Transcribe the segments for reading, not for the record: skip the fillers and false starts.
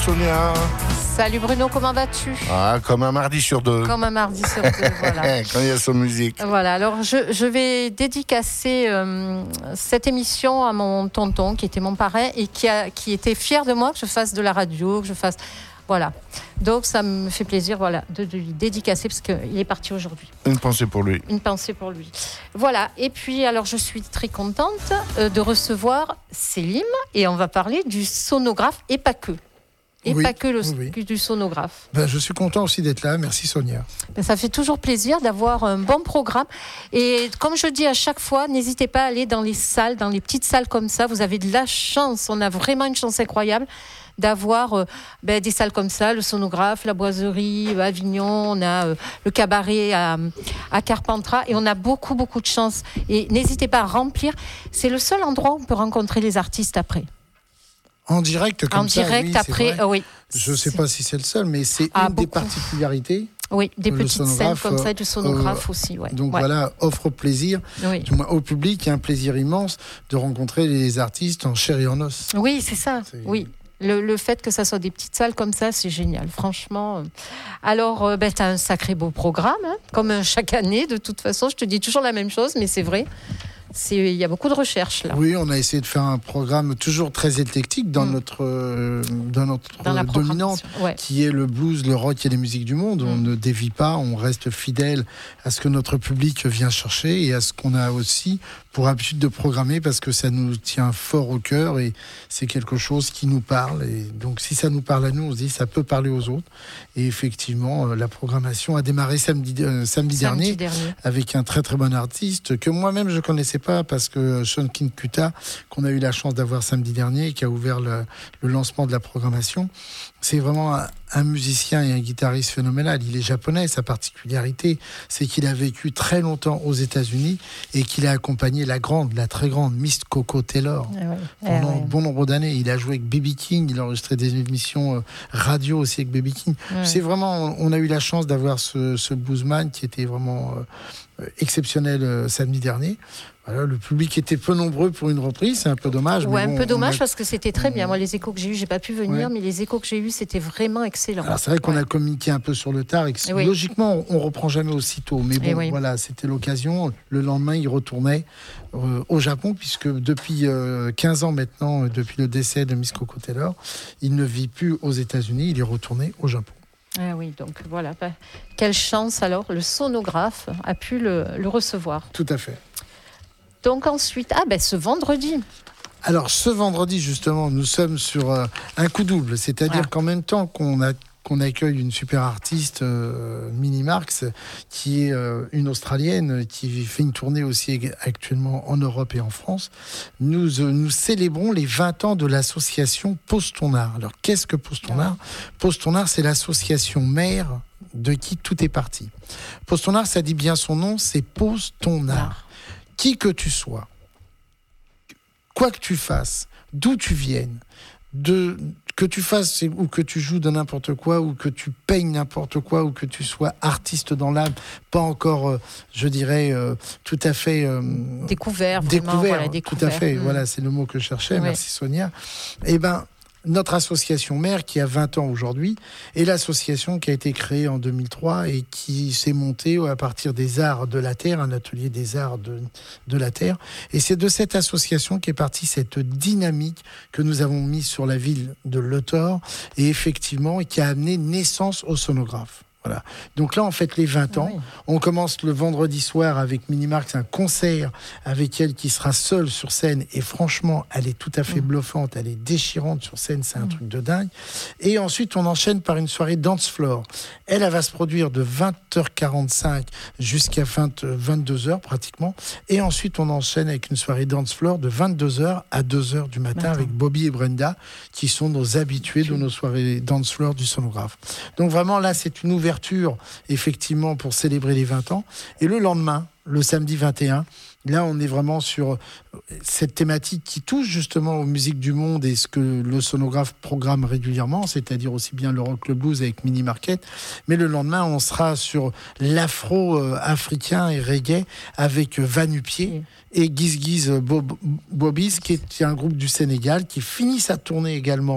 Sonia. Salut Bruno, comment vas-tu ? Comme un mardi sur deux. Comme un mardi sur deux, voilà. Quand il y a son musique. Voilà, alors je vais dédicacer cette émission à mon tonton qui était mon parrain et qui était fier de moi que je fasse de la radio, que je fasse... Voilà. Donc ça me fait plaisir de lui dédicacer parce qu'il est parti aujourd'hui. Une pensée pour lui. Une pensée pour lui. Voilà. Et puis alors je suis très contente de recevoir Célim et on va parler du sonographe et pas que. Et pas que du sonographe. Je suis content aussi d'être là. Merci Sonia. Ça fait toujours plaisir d'avoir un bon programme. Et comme je dis à chaque fois, n'hésitez pas à aller dans les salles, dans les petites salles comme ça. Vous avez de la chance. On a vraiment une chance incroyable d'avoir des salles comme ça, le sonographe, la boiserie, Avignon, on a le cabaret à Carpentras et on a beaucoup de chance. Et n'hésitez pas à remplir. C'est le seul endroit où on peut rencontrer les artistes après. En direct comme ça. En direct après, oui. Je ne sais pas si c'est le seul, mais c'est une des particularités. Oui, des petites scènes comme ça, du sonographe aussi. Ouais. Donc voilà, offre plaisir, du moins au public, il y a un plaisir immense de rencontrer les artistes en chair et en os. Oui, c'est ça, oui. Le fait que ça soit des petites salles comme ça, c'est génial, franchement. Alors, tu as un sacré beau programme, hein, comme chaque année, de toute façon. Je te dis toujours la même chose, mais c'est vrai. Il y a beaucoup de recherches là. Oui, on a essayé de faire un programme toujours très éclectique dans notre dominante, qui est le blues, le rock et les musiques du monde. On ne dévie pas, on reste fidèle à ce que notre public vient chercher et à ce qu'on a aussi pour habitude de programmer parce que ça nous tient fort au cœur et c'est quelque chose qui nous parle. Et donc, si ça nous parle à nous, on se dit ça peut parler aux autres. Et effectivement, la programmation a démarré samedi dernier avec un très très bon artiste que moi-même je connaissais pas parce que Sean Kinkuta, qu'on a eu la chance d'avoir samedi dernier, qui a ouvert le lancement de la programmation, c'est vraiment un musicien et un guitariste phénoménal. Il est japonais, sa particularité, c'est qu'il a vécu très longtemps aux États-Unis et qu'il a accompagné la très grande Miss Coco Taylor pendant bon nombre d'années. Il a joué avec B.B. King, il a enregistré des émissions radio aussi avec B.B. King. C'est vraiment, on a eu la chance d'avoir ce bluesman qui était vraiment exceptionnel samedi dernier. Voilà, le public était peu nombreux pour une reprise, c'est un peu dommage. Ouais, un peu dommage parce que c'était très bien. Moi, les échos que j'ai eus, j'ai pas pu venir, mais les échos que j'ai eus, c'était vraiment excellent. Alors, c'est vrai qu'on a communiqué un peu sur le tard et que logiquement, on reprend jamais aussitôt. Mais bon, voilà, c'était l'occasion. Le lendemain, il retournait au Japon puisque depuis 15 ans maintenant, depuis le décès de Miss Coco Taylor, il ne vit plus aux États-Unis, il est retourné au Japon. Ah oui, donc voilà. Quelle chance alors, le sonographe a pu le recevoir. Tout à fait. Donc ensuite, ce vendredi. Alors ce vendredi justement, nous sommes sur un coup double, c'est-à-dire qu'en même temps qu'on accueille une super artiste, Minnie Marks, qui est une Australienne, qui fait une tournée aussi actuellement en Europe et en France, nous célébrons les 20 ans de l'association Pose ton art. Alors qu'est-ce que Pose ton art ? Pose ton art, c'est l'association mère de qui tout est parti. Pose ton art, ça dit bien son nom, c'est Pose ton art. Qui que tu sois, quoi que tu fasses, d'où tu viennes, que tu fasses ou que tu joues de n'importe quoi, ou que tu peignes n'importe quoi, ou que tu sois artiste dans l'âme, pas encore, je dirais, tout à fait... découvert, tout à fait, voilà, c'est le mot que je cherchais, merci Sonia. Eh bien, notre association mère, qui a 20 ans aujourd'hui, est l'association qui a été créée en 2003 et qui s'est montée à partir des arts de la terre, un atelier des arts de la terre. Et c'est de cette association qu'est partie cette dynamique que nous avons mise sur la ville de Le Thor et effectivement, qui a amené naissance au sonographe. Voilà. Donc là, on fête les 20 ans. On commence le vendredi soir avec Minnie Marks, un concert avec elle qui sera seule sur scène. Et franchement, elle est tout à fait bluffante. Elle est déchirante sur scène. C'est un truc de dingue. Et ensuite, on enchaîne par une soirée dance floor. Elle va se produire de 20h45 jusqu'à 22h pratiquement. Et ensuite, on enchaîne avec une soirée dance floor de 22h à 2h du matin avec Bobby et Brenda, qui sont nos habitués de nos soirées dance floor du sonographe. Donc vraiment, là, c'est une ouverture effectivement pour célébrer les 20 ans. Et le lendemain, le samedi 21, là on est vraiment sur cette thématique qui touche justement aux musiques du monde et ce que le sonographe programme régulièrement, c'est-à-dire aussi bien le rock, le blues avec Minnie Market. Mais le lendemain, on sera sur l'afro-africain et reggae avec Vanupier et Giz Giz Bobbies, qui est un groupe du Sénégal qui finit sa tournée également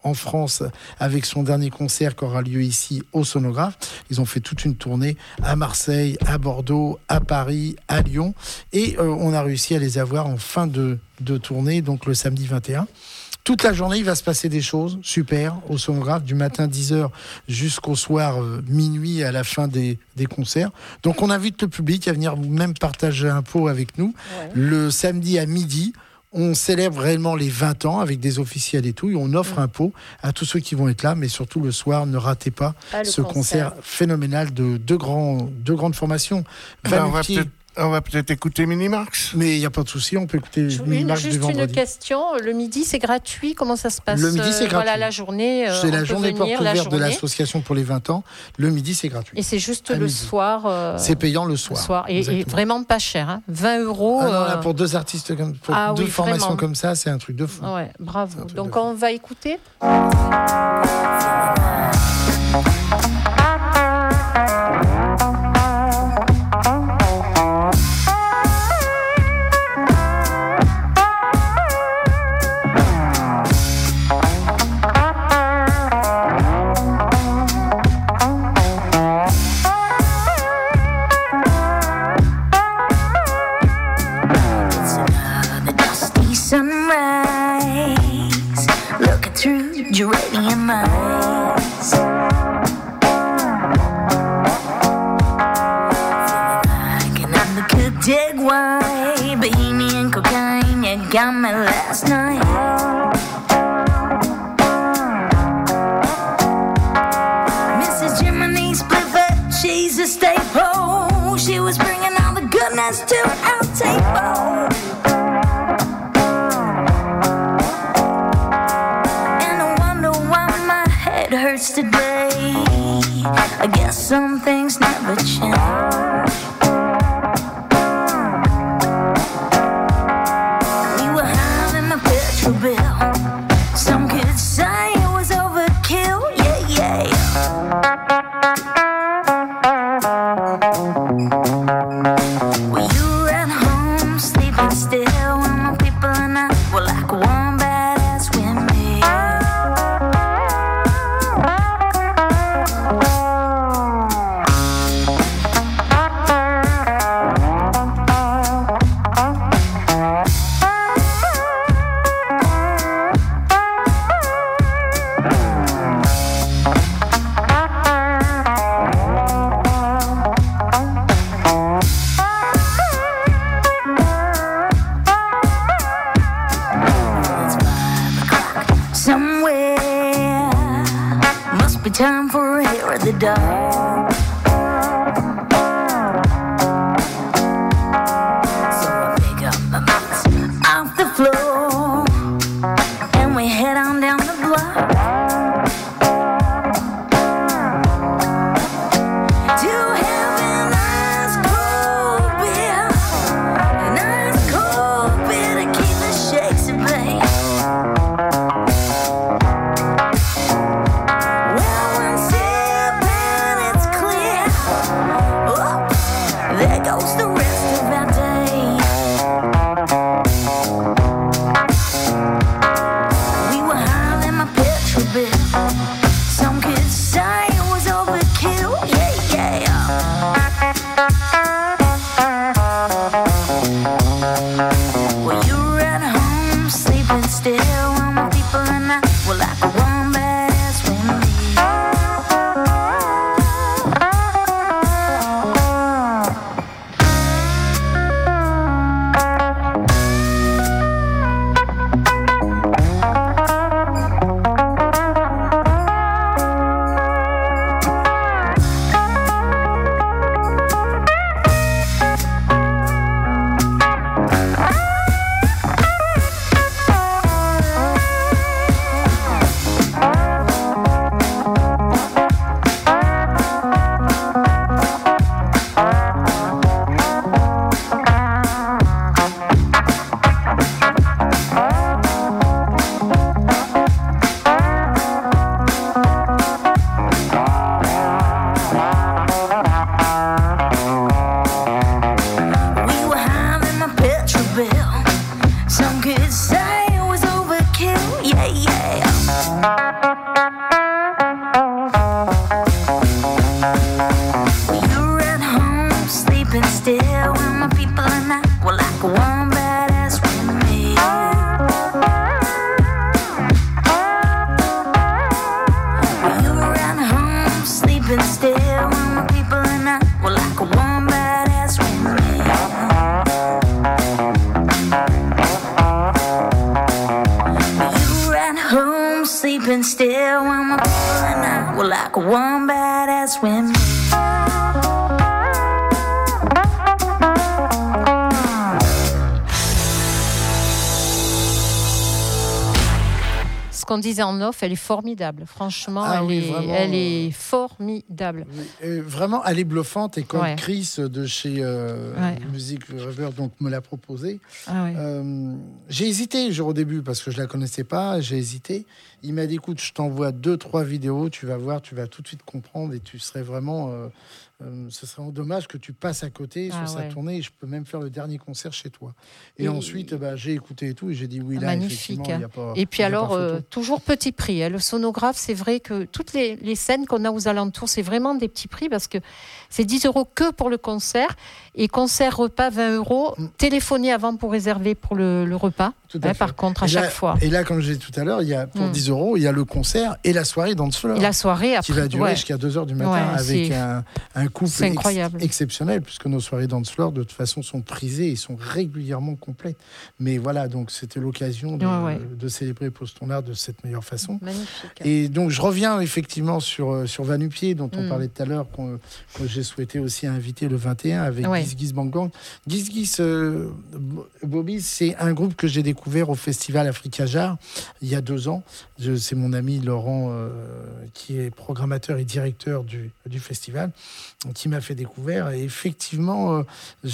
en France avec son dernier concert qui aura lieu ici au Sonographe. Ils ont fait toute une tournée à Marseille, à Bordeaux, à Paris, à Lyon. Et on a réussi à les avoir en fin de tournée, donc le samedi 21. Toute la journée, il va se passer des choses super au Sonographe, du matin 10h jusqu'au soir minuit à la fin des concerts. Donc on invite le public à venir même partager un pot avec nous. Ouais. Le samedi à midi, on célèbre réellement les 20 ans avec des officiels et tout, et on offre un pot à tous ceux qui vont être là, mais surtout le soir, ne ratez pas ce concert phénoménal de deux grandes formations. On va peut-être écouter Minimax. Mais il n'y a pas de souci, on peut écouter Minimax du vendredi. Juste une question, le midi c'est gratuit, comment ça se passe? Le midi c'est gratuit. Voilà la journée. C'est la journée porte ouverte de l'association pour les 20 ans. Le midi c'est gratuit. Et c'est juste le soir. C'est payant le soir. Et vraiment pas cher, hein. 20 €. Là, pour deux artistes, pour deux formations vraiment. Comme ça, c'est un truc de fou. Ouais, bravo. Donc on va écouter. Geranium eyes, feeling like an undercooked egg white, bohemian cocaine. You got me last night. Mrs. Jiminy Splifford, she's a staple. She was bringing all the goodness to our table. Hurts today. I guess some things never change. We were having a petrol bill. Some could say it was overkill. Yeah, yeah. Well, you were at home sleeping still when my people and I were like one badass windmill. Time for a hair of the dog. So I pick up my boots off the floor and we head on down the block to have an ice cold beer, an ice cold beer to keep the shakes at bay. sleeping still when my people are not. Well, like a warm badass windmill. You around home sleeping still when my people are not. Well, like a warm badass windmill. You around home sleeping still when my people are not. Well, like a warm badass windmill. Ce qu'on disait en off, elle est formidable. Franchement, elle est formidable. Vraiment, elle est bluffante. Et comme Chris de chez Music River donc, me l'a proposé, j'ai hésité au début parce que je ne la connaissais pas. J'ai hésité. Il m'a dit, écoute, je t'envoie 2-3 vidéos. Tu vas voir, tu vas tout de suite comprendre et tu serais vraiment... ce serait dommage que tu passes à côté sur sa tournée et je peux même faire le dernier concert chez toi. Et ensuite, j'ai écouté et tout et j'ai dit oui, là, magnifique. Effectivement, il n'y a pas. Et puis alors, toujours petit prix. Hein. Le sonographe, c'est vrai que toutes les scènes qu'on a aux alentours, c'est vraiment des petits prix parce que c'est 10 € que pour le concert et concert repas 20 €. Téléphonez avant pour réserver pour le repas. Par contre, chaque fois. Et là, comme je disais tout à l'heure, il y a pour 10 €, il y a le concert et la soirée dans le floor. Et la soirée après, qui va durer jusqu'à 2h du matin avec un couple exceptionnel, puisque nos soirées dance floor de toute façon sont prisées et sont régulièrement complètes. Mais voilà, donc c'était l'occasion de célébrer Posttonard de cette meilleure façon. Magnifique. Et donc je reviens effectivement sur Va-Nu-Pieds dont on parlait tout à l'heure, que j'ai souhaité aussi inviter le 21 avec Giz Giz Bang Bang. Giz Giz Bobby, c'est un groupe que j'ai découvert au festival Africa Jar il y a 2 ans. C'est mon ami Laurent qui est programmateur et directeur du festival qui m'a fait découvrir et effectivement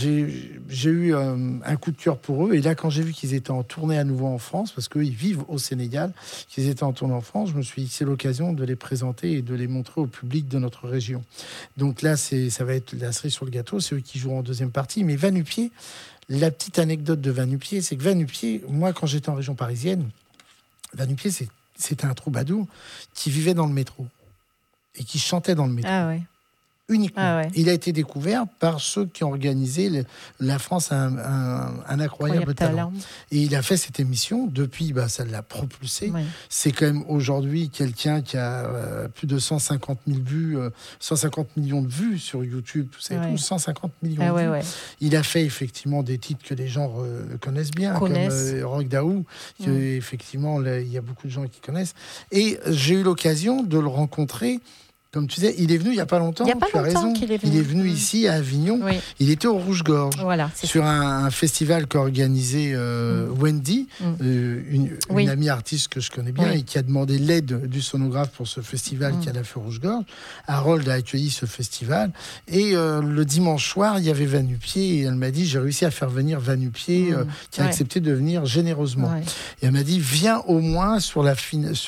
j'ai eu un coup de cœur pour eux et là quand j'ai vu qu'ils étaient en tournée à nouveau en France parce qu'eux ils vivent au Sénégal, qu'ils étaient en tournée en France, je me suis dit c'est l'occasion de les présenter et de les montrer au public de notre région. Donc là ça va être la cerise sur le gâteau, c'est eux qui joueront en deuxième partie. Mais Va-Nu-Pieds, la petite anecdote de Va-Nu-Pieds, c'est que Va-Nu-Pieds, moi quand j'étais en région parisienne, Va-Nu-Pieds c'était un troubadour qui vivait dans le métro et qui chantait dans le métro. Ah ouais. Uniquement. Il a été découvert par ceux qui ont organisé la France un incroyable talent. Et il a fait cette émission. Depuis, ça l'a propulsé. Ouais. C'est quand même aujourd'hui quelqu'un qui a plus de 150 000 vues, 150 millions de vues sur YouTube. Tout 150 millions de vues. Ouais. Il a fait effectivement des titres que les gens connaissent bien, comme Rock Daou, que effectivement il y a beaucoup de gens qui connaissent. Et j'ai eu l'occasion de le rencontrer. Comme tu disais, il est venu il n'y a pas longtemps. Il y a pas longtemps qu'il est venu. Il est venu ici à Avignon. Oui. Il était au Rouge-Gorge sur un festival qu'a organisé Wendy, une amie artiste que je connais bien et qui a demandé l'aide du sonographe pour ce festival qu'elle a fait au Rouge-Gorge. Harold a accueilli ce festival et le dimanche soir, il y avait Va-Nu-Pieds et elle m'a dit j'ai réussi à faire venir Va-Nu-Pieds qui a accepté de venir généreusement. Ouais. Et elle m'a dit viens au moins sur la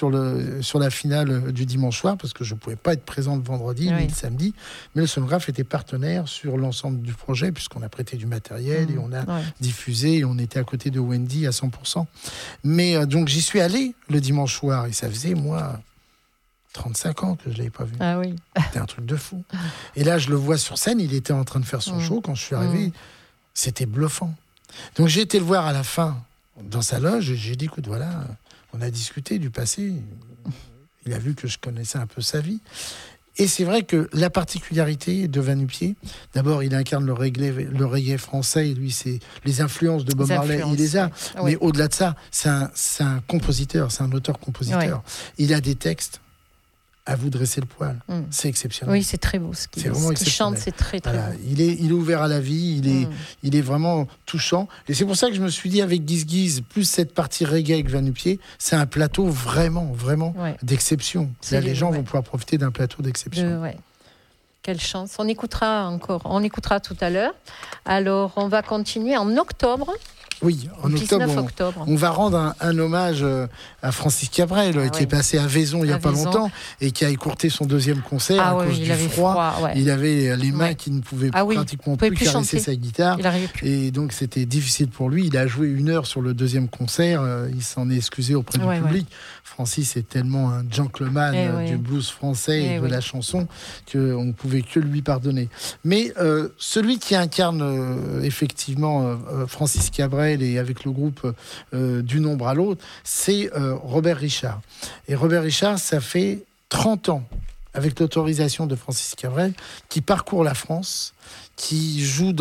finale du dimanche soir parce que je ne pouvais pas être présent le vendredi ni le samedi, mais le sonographe était partenaire sur l'ensemble du projet puisqu'on a prêté du matériel et on a diffusé et on était à côté de Wendy à 100%. Mais donc j'y suis allé le dimanche soir et ça faisait moi 35 ans que je ne l'avais pas vu. Ah oui. C'était un truc de fou. Et là je le vois sur scène, il était en train de faire son show quand je suis arrivé, c'était bluffant. Donc j'ai été le voir à la fin dans sa loge et j'ai dit écoute voilà, on a discuté du passé. Il a vu que je connaissais un peu sa vie. Et c'est vrai que la particularité de Va-Nu-Pieds, d'abord, il incarne le reggae français. Et lui, c'est les influences de Bob Marley. Il les a. Ouais. Mais au-delà de ça, c'est un compositeur, c'est un auteur-compositeur. Ouais. Il a des textes. À vous dresser le poil. C'est exceptionnel. Oui, c'est très beau ce qu'il chante, c'est très beau. Il est ouvert à la vie, il est vraiment touchant. Et c'est pour ça que je me suis dit, avec Giz Giz, plus cette partie reggae avec Va-Nu-Pieds, c'est un plateau vraiment d'exception. Là, les gens vont pouvoir profiter d'un plateau d'exception. Quelle chance. On écoutera tout à l'heure. Alors, on va continuer en octobre. Oui, en Le 19 octobre, octobre. on va rendre un hommage à Francis Cabrel, qui est passé à Vaison il n'y a pas longtemps et qui a écourté son deuxième concert à cause du froid. Il avait les mains qui ne pouvaient pratiquement plus caresser sa guitare. Et donc, c'était difficile pour lui. Il a joué 1 heure sur le deuxième concert. Il s'en est excusé auprès du public. Francis est tellement un gentleman du blues français et de la chanson qu'on ne pouvait que lui pardonner. Mais celui qui incarne effectivement Francis Cabrel et avec le groupe Du Nombre à l'Autre, c'est Robert Richard. Et Robert Richard, ça fait 30 ans, avec l'autorisation de Francis Cabrel, qui parcourt la France, qui joue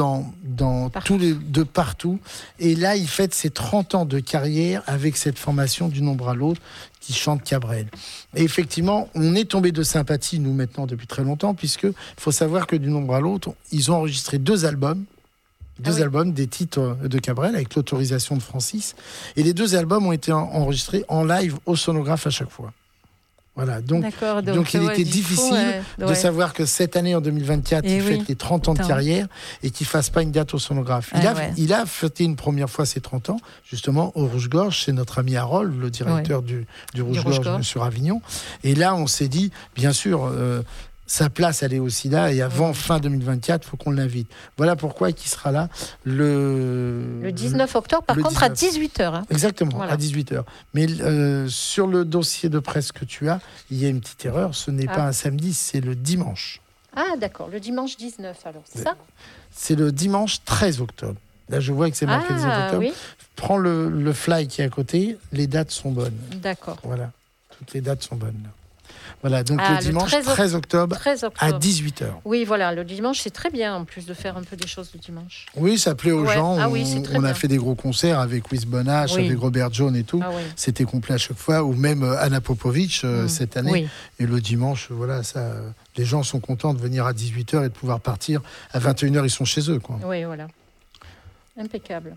de partout. Et là, il fête ses 30 ans de carrière avec cette formation Du Nombre à l'Autre qui chante Cabrel. Et effectivement, on est tombé de sympathie, nous, maintenant, depuis très longtemps, puisque il faut savoir que Du Nombre à l'Autre, ils ont enregistré 2 albums, albums, des titres de Cabrel, avec l'autorisation de Francis. Et les 2 albums ont été enregistrés en live au sonographe à chaque fois. Voilà, donc il était difficile de savoir que cette année, en 2024, il fête les 30 ans de carrière et qu'il ne fasse pas une date au sonographe. Il a fêté une première fois ses 30 ans, justement, au Rouge-Gorge, chez notre ami Harold, le directeur du Rouge-Gorge sur Avignon. Et là, on s'est dit, bien sûr... sa place, elle est aussi là, et avant fin 2024, il faut qu'on l'invite. Voilà pourquoi il sera là le 19 octobre, par contre, 19. À 18h. Hein. Exactement, à 18h. Mais sur le dossier de presse que tu as, il y a une petite erreur, ce n'est pas un samedi, c'est le dimanche. Ah, d'accord, le dimanche 19, alors, c'est ça ? C'est le dimanche 13 octobre. Là, je vois que c'est marqué 19 octobre. Oui. Prends le fly qui est à côté, les dates sont bonnes. D'accord. Voilà, toutes les dates sont bonnes, là. Voilà, donc le dimanche 13 octobre à 18h. Oui, voilà, le dimanche, c'est très bien, en plus de faire un peu des choses le dimanche. Oui, ça plaît aux gens. On a fait des gros concerts avec Wiz Bonash, avec Robert Jones et tout. C'était complet à chaque fois, ou même Anna Popovic cette année. Oui. Et le dimanche, voilà, ça, les gens sont contents de venir à 18h et de pouvoir partir. À 21h, ils sont chez eux, quoi. Oui, voilà. Impeccable.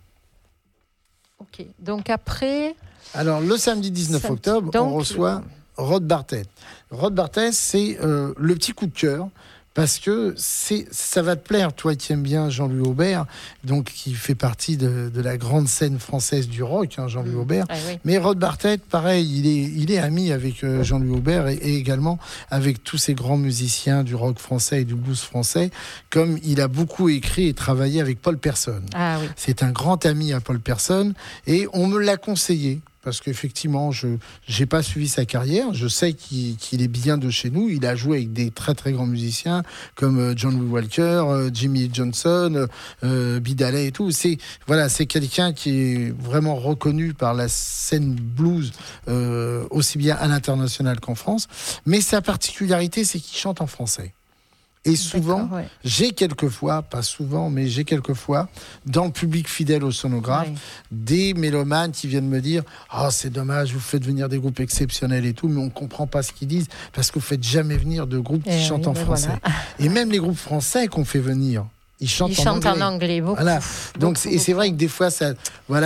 Ok, donc après... Alors, le samedi 19 octobre, on reçoit... Rod Bartlett. Rod Bartlett, c'est le petit coup de cœur, parce que ça va te plaire, toi qui aimes bien Jean-Louis Aubert, donc qui fait partie de la grande scène française du rock, hein, Jean-Louis Aubert. Ah, oui. Mais Rod Bartlett, pareil, il est ami avec Jean-Louis Aubert et également avec tous ces grands musiciens du rock français et du blues français, comme il a beaucoup écrit et travaillé avec Paul Persson. Ah, oui. C'est un grand ami à Paul Persson et on me l'a conseillé. Parce qu'effectivement, je n'ai pas suivi sa carrière. Je sais qu'il est bien de chez nous. Il a joué avec des très très grands musiciens comme John Lee Walker, Jimmy Johnson, Bidaley et tout. C'est quelqu'un qui est vraiment reconnu par la scène blues, aussi bien à l'international qu'en France. Mais sa particularité, c'est qu'il chante en français. Et souvent, j'ai quelquefois, pas souvent, mais j'ai quelquefois, dans le public fidèle au sonographe, des mélomanes qui viennent me dire « Ah, c'est dommage, vous faites venir des groupes exceptionnels et tout, mais on ne comprend pas ce qu'ils disent, parce que vous ne faites jamais venir de groupes qui chantent en français. Voilà. » Et même les groupes français qu'on fait venir, ils chantent en anglais beaucoup. Voilà. Donc, et c'est vrai que des fois, ça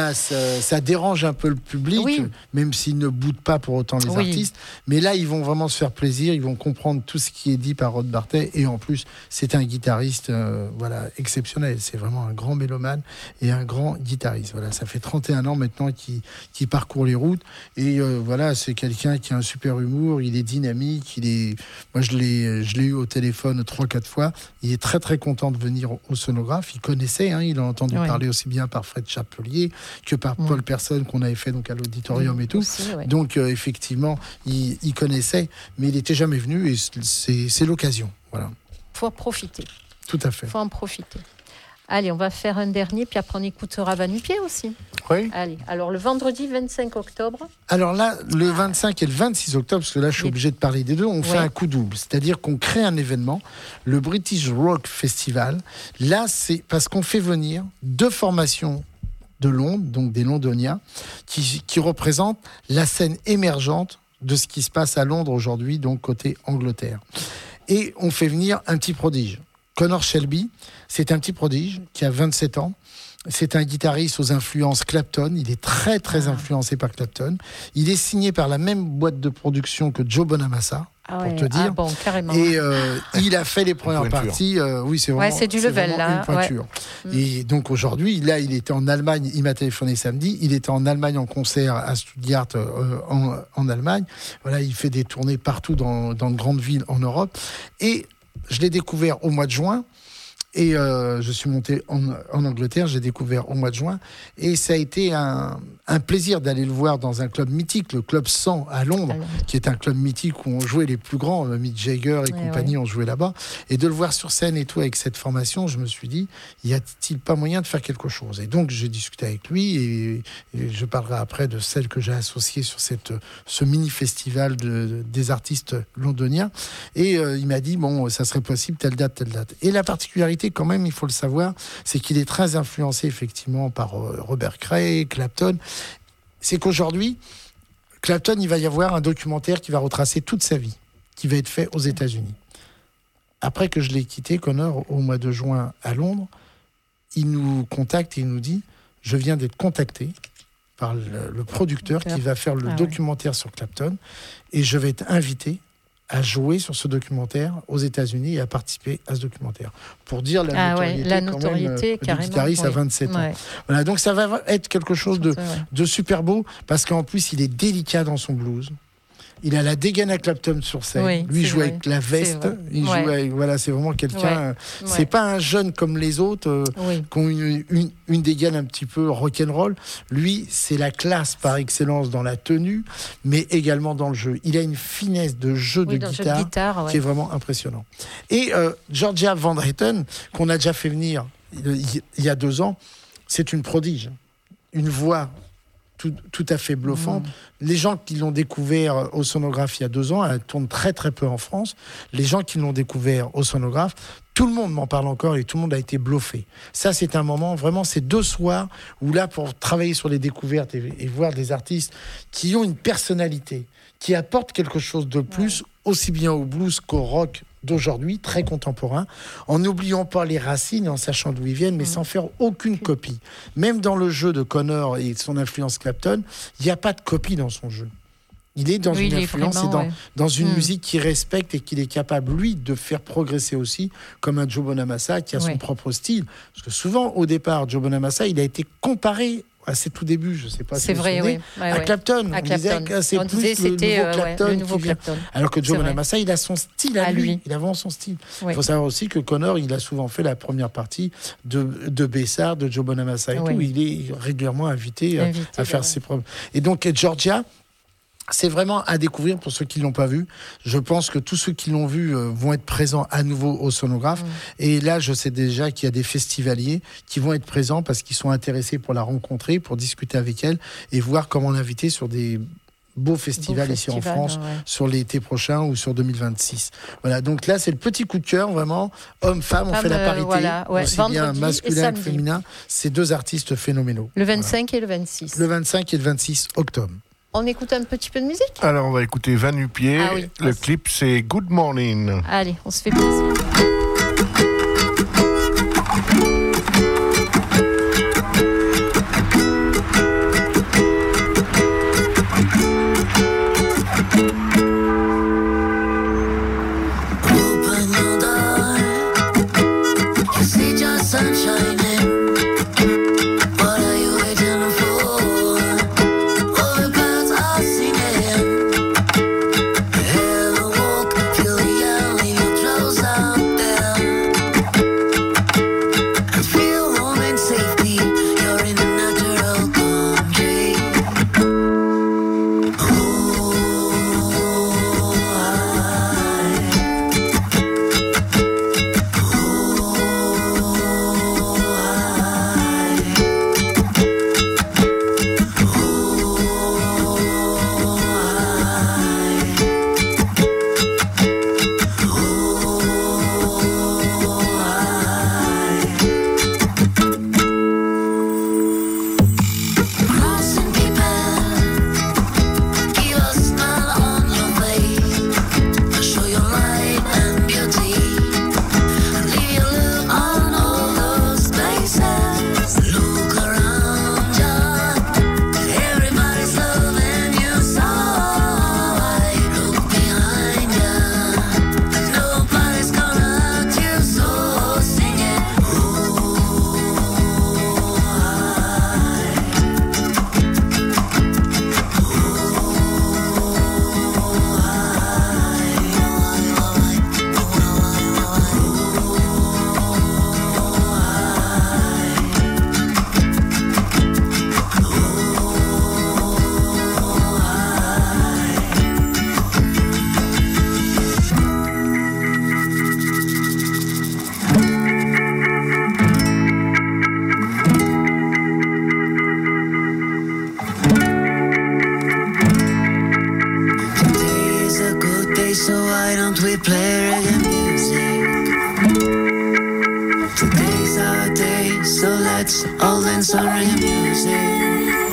dérange un peu le public, même s'ils ne boudent pas pour autant les artistes. Mais là, ils vont vraiment se faire plaisir, ils vont comprendre tout ce qui est dit par Rod Bartlett. Et en plus, c'est un guitariste exceptionnel. C'est vraiment un grand mélomane et un grand guitariste. Voilà, ça fait 31 ans maintenant qu'il parcourt les routes. Et c'est quelqu'un qui a un super humour, il est dynamique. Moi, je l'ai eu au téléphone 3-4 fois. Il est très, très content de venir au sonographe. Il connaissait, il a entendu parler aussi bien par Fred Chapelier que par Paul Persson qu'on avait fait donc à l'auditorium et tout. Aussi, donc effectivement, il connaissait, mais il n'était jamais venu et c'est l'occasion. Voilà. Faut en profiter. Tout à fait. Faut en profiter. Allez, on va faire un dernier, puis après on écoutera Va-Nu-Pieds aussi. Oui. Allez, alors le vendredi 25 octobre. Alors là, le 25 et le 26 octobre, parce que là je suis obligé de parler des deux, on fait un coup double. C'est-à-dire qu'on crée un événement, le British Rock Festival. Là, c'est parce qu'on fait venir 2 formations de Londres, donc des Londoniens, qui représentent la scène émergente de ce qui se passe à Londres aujourd'hui, donc côté Angleterre. Et on fait venir un petit prodige. Connor Shelby, c'est un petit prodige qui a 27 ans. C'est un guitariste aux influences Clapton. Il est très, très influencé par Clapton. Il est signé par la même boîte de production que Joe Bonamassa, pour te dire. Ah bon, carrément. Et il a fait les premières parties. Oui, c'est vraiment, c'est du level, là. Une pointure. Ouais. Et donc aujourd'hui, là, il était en Allemagne. Il m'a téléphoné samedi. Il était en Allemagne en concert à Stuttgart, en Allemagne. Voilà, il fait des tournées partout dans de grandes villes en Europe. Et je l'ai découvert au mois de juin. Et je suis monté en Angleterre, j'ai découvert au mois de juin. Et ça a été un plaisir d'aller le voir dans un club mythique, le Club 100 à Londres, qui est un club mythique où on jouait les plus grands, Mick Jagger et compagnie, on jouait là-bas. Et de le voir sur scène et tout avec cette formation, je me suis dit, y a-t-il pas moyen de faire quelque chose ? Et donc j'ai discuté avec lui et je parlerai après de celle que j'ai associée sur ce mini-festival des artistes londoniens. Et il m'a dit, bon, ça serait possible, telle date. Et la particularité, quand même, il faut le savoir, c'est qu'il est très influencé effectivement par Robert Cray, Clapton. C'est qu'aujourd'hui, Clapton, il va y avoir un documentaire qui va retracer toute sa vie, qui va être fait aux États-Unis. Après que je l'ai quitté, Connor, au mois de juin à Londres, il nous contacte et il nous dit « Je viens d'être contacté par le producteur qui va faire le documentaire sur Clapton et je vais être invité à jouer sur ce documentaire aux États-Unis et à participer à ce documentaire. Pour dire la notoriété du guitariste à 27 ans. Voilà, donc ça va être quelque chose de super beau, parce qu'en plus, il est délicat dans son blues. Il a la dégaine à Clapton sur scène. Lui, il joue avec la veste. Il joue avec, voilà, c'est vraiment quelqu'un. C'est pas un jeune comme les autres qui ont une dégaine un petit peu rock'n'roll. Lui, c'est la classe par excellence dans la tenue, mais également dans le jeu. Il a une finesse de jeu de guitare qui est vraiment impressionnant. Et Georgia Van Hatten, qu'on a déjà fait venir il y a 2 ans, c'est une prodige. Une voix tout à fait bluffante. Les gens qui l'ont découvert au Sonographe il y a 2 ans, elle tourne très très peu en France. Les gens qui l'ont découvert au Sonographe, tout le monde m'en parle encore et tout le monde a été bluffé. Ça, c'est un moment, vraiment, c'est 2 soirs où là, pour travailler sur les découvertes et voir des artistes qui ont une personnalité, qui apportent quelque chose de plus, aussi bien au blues qu'au rock d'aujourd'hui, très contemporain, en n'oubliant pas les racines, en sachant d'où ils viennent, mais sans faire aucune copie. Même dans le jeu de Connor et son influence Clapton, il n'y a pas de copie dans son jeu. Il est dans une influence et dans une musique qu'il respecte et qu'il est capable, lui, de faire progresser aussi, comme un Joe Bonamassa qui a son propre style. Parce que souvent, au départ, Joe Bonamassa, il a été comparé à ses tout débuts, je ne sais pas si vous vous souvenez, à Clapton. On disait que c'est plus le nouveau Clapton. Alors que Joe Bonamassa, il a son style à lui. Il a vraiment son style. Il faut savoir aussi que Connor, il a souvent fait la première partie de Bessard, de Joe Bonamassa et tout. Il est régulièrement invité à faire ses propres... Et donc, Georgia, c'est vraiment à découvrir pour ceux qui ne l'ont pas vu. Je pense que tous ceux qui l'ont vu vont être présents à nouveau au Sonographe. Et là, je sais déjà qu'il y a des festivaliers qui vont être présents parce qu'ils sont intéressés pour la rencontrer, pour discuter avec elle et voir comment l'inviter sur des beaux festivals ici en France sur l'été prochain ou sur 2026. Voilà, donc là, c'est le petit coup de cœur, vraiment. Homme-femme, on fait la parité. Aussi bien masculin que féminin. C'est 2 artistes phénoménaux. Le 25 et le 26. Le 25 et le 26 octobre. On écoute un petit peu de musique ? Alors, on va écouter Van Hupier. Le clip, c'est Good Morning. Allez, on se fait plaisir. Open your door, you see just sun shining. What are you waiting for? Have a walk, feel the air, leave your troubles out there. let's all dance on reggae music.